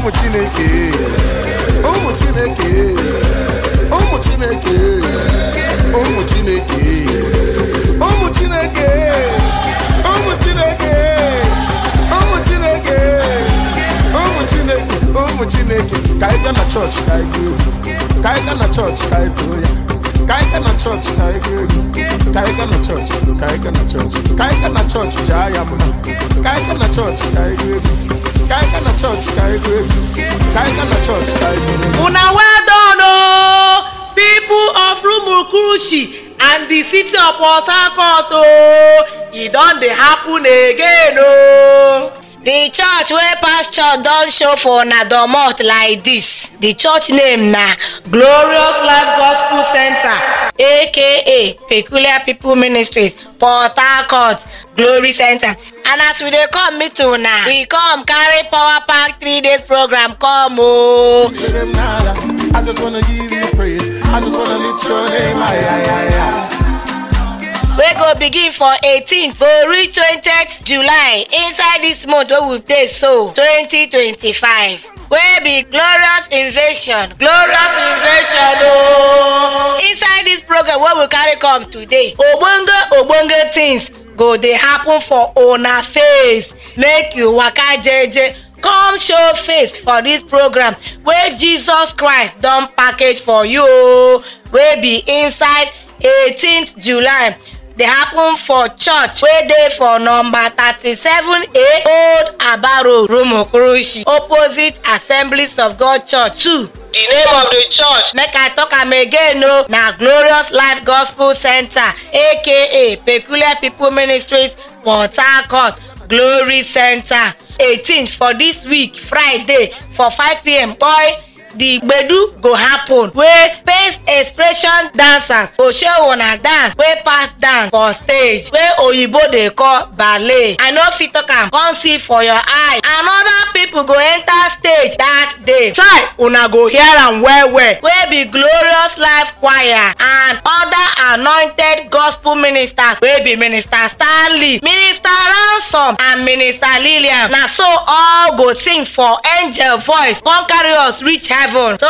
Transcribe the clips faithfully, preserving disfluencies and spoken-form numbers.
ụmụ Chineke, ụmụ Chineke, ụmụ Chineke, ụmụ Chineke, ụmụ Chineke, ụmụ Chineke, ụmụ Chineke, ụmụ Chineke, ụmụ Chineke. Ka anyị gaa na chọọchị ka anyị gaa, ka anyị gaa na chọọchị ka anyị too ya, ka anyị gaa na chọọchị ka anyị gaa, ka anyị gaa na chọọchị, ka anyị gaa na chọọchị, ka anyị gaa na chọọchị jaa ya mma, ka anyị gaa na chọọchị ka anyị gaa, ka anyị gaa na chọọchị ka anyị gaa, ka anyị gaa na chọọchị ka anyị gaa. Una well done, oh, people of Rumuokruchi and the city of Port Harcourt. Oh, it don dey happen again. Oh. The church where pastor don show for na domot like this. The church name na Glorious Life Gospel Center, aka Peculiar People Ministries, Port Harcourt Glory Center. And as we dey come meet una, we come carry power pack three days program come o. I just wanna give you praise. I just wanna lift your name. Aye, aye, aye, aye. We go begin for eighteenth go reach twentieth July inside this month wey we dey so twenty twenty-five. Wey be glorious invasion. Glorious invasion. Oh. Inside this program wey we carry come today, ogbonge ogbonge things go dey happen for una face. Make you waka jeje come show face for this program wey Jesus Christ don package for you. Wey be inside eighteenth July. They happen for church wey dey for number thirty-seven A Old Aba Road, Rumuokruchi, opposite Assemblies of God Church two. The name of the church, make I talk am again o, na Glorious Life Gospel Center, aka Peculiar People Ministries, Port Harcourt Glory Center. eighteenth for this week, Friday, for five p m boy, the gbedu go happen wey face expression dancers go show una dance wey pass dance for stage wey oyibo dey call ballet. I no fit talk am come see for your eye. Another people go enter stage that day. Try una go hear am well well. Wey be Glorious Life Choir and other anointed gospel ministers wey be Minister Stanley, Minister Ransom and Minister Lillian. Na so all go sing for angel voice come carry us reach heaven. So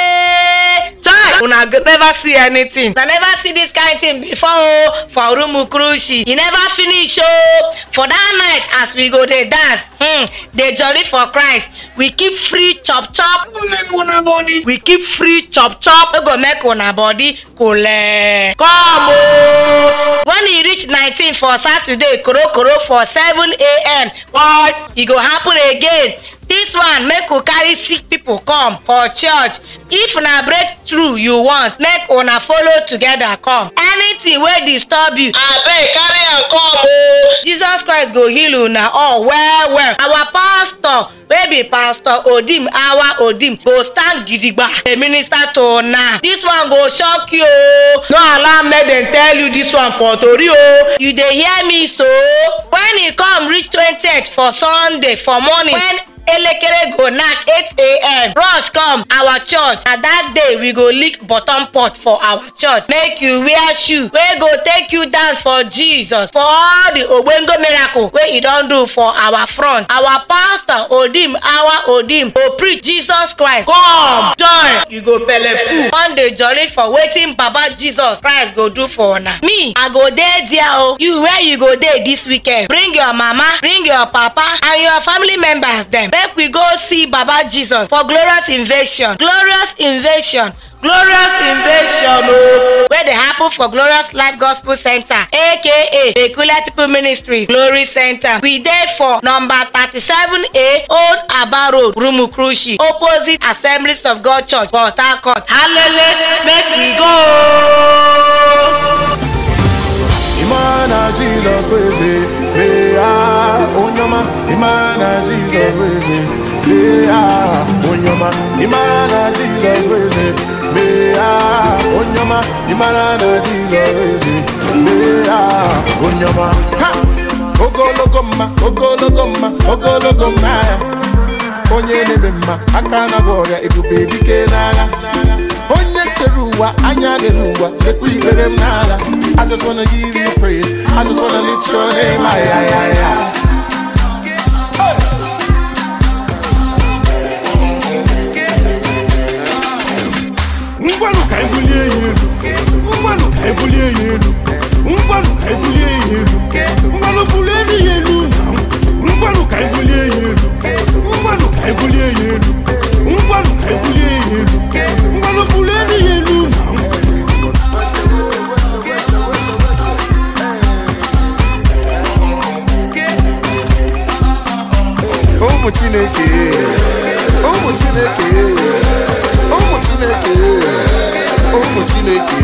they try una never see anything. I never see this kind of thing before oh, for Rumuokruchi. You never finish oh. For that night as we go dey dance, hmm, dey jolly for Christ. We keep free chop chop. Make una body. We keep free chop chop. We go make una body cool. Come oh. When e reach nineteen for Saturday, koro koro for seven a m What? E go happen again. This one make we carry sick people come for church. If na breakthrough you want, make una follow together come. Anything wey disturb you, abeg carry am come o. Jesus Christ go heal una all well well. Our pastor wey be Pastor Odim Awa Odim go stand gidigba dey minister to una. This one go shock you o. No allow make dem tell you this one for tori o. You dey hear me so? When e come reach twentieth for Sunday for morning, when elekere go knack eight a m rush come our church. Na that day we go lick bottom pot for our church. Make you wear shoe wey go take you dance for Jesus for all the ogbonge miracle wey e don do for our front. Our pastor Odim Awa Odim go preach Jesus Christ. Come join, you go belleful. One day jolly for wetin Baba Jesus Christ go do for una. Me, I go dey there o. You where you go dey this weekend? Bring your mama, bring your papa and your family members dem. Make we go see Baba Jesus for glorious invasion. Glorious invasion. Glorious invasion o. Wey dey happen for Glorious Life Gospel Center, aka Peculiar People Ministries Glory Center. We dey for number thirty-seven A Old Aba Road, Rumuokruchi, opposite Assemblies of God Church, Port Harcourt. Hallelujah, make we go. Imana Jesus praise me ah onyama. Imana Jesus praise me ah onyama. Imana Jesus praise me ah onyama. Imana Jesus praise me ah onyama. Ha ogologoma ogologoma ogologoma onye nemema aka na gloria ebube dike n'agha. Onye keruwa anya neluwa lekwu ikpere m n'ala. I just wanna give you praise. I just wanna lift your name. Aye, aye, aye, aye. Chineke, ụmụ Chineke, ụmụ Chineke, ụmụ Chineke.